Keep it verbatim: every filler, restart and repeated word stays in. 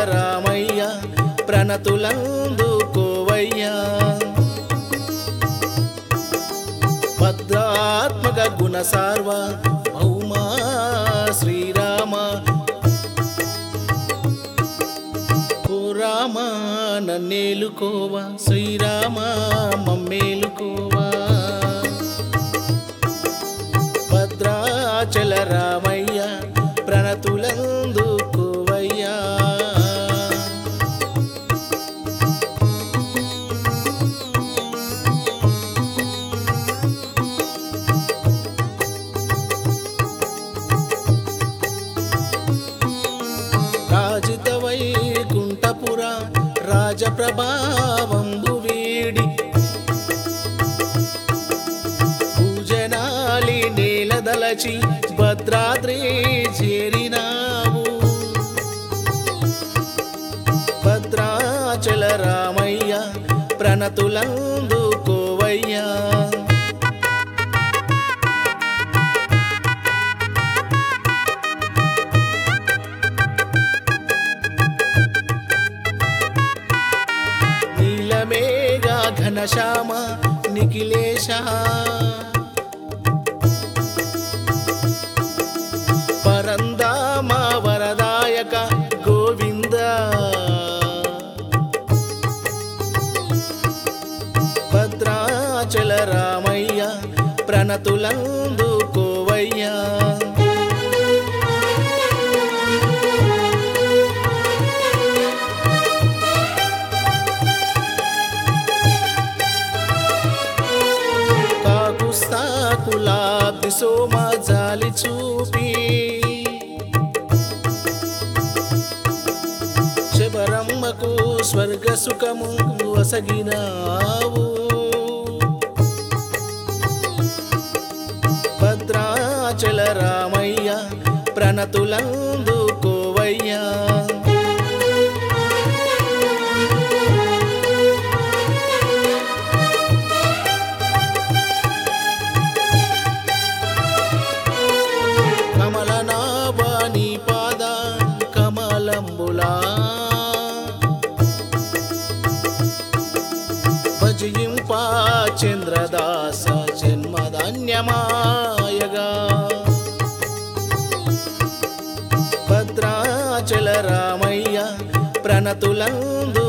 రామయ్య ప్రణతులందుకోవయ్యా భద్రాత్మక గుణ సార్వ భౌమా శ్రీరామ ఓ రామ నన్నేలుకోవా శ్రీరామ మమ్మేలుకోవా భద్రాచల రామయ్య ప్రణతులందుకోవయ్యా రాజిత వైకుంఠపుర రాజప్రభావంబు వీడి పూజనాలి నేలదలచి భద్రాద్రి చేరినావు భద్రాచల రామయ్య ప్రణతులందుకోవయ్యా నీలమేఘ ఘనశ్యామ నిఖిలేశ పరందామ వరదాయక గోవింద భద్రాచల రామయ్య ప్రణతులందుకోవయ్యా కాకుస్తాకులాబ్ది సోమ జాలి చూపి శబరమ్మకు స్వర్గ సుఖము వసగినావు భద్రాచల రామయ్య ప్రణతులందుకోవయ్యా కమలనాభాని పాద కమలంబులా భజయింపా చంద్రదాస జన్మధాన్యమాయగా భద్రాచల రామయ్య ప్రణతులందు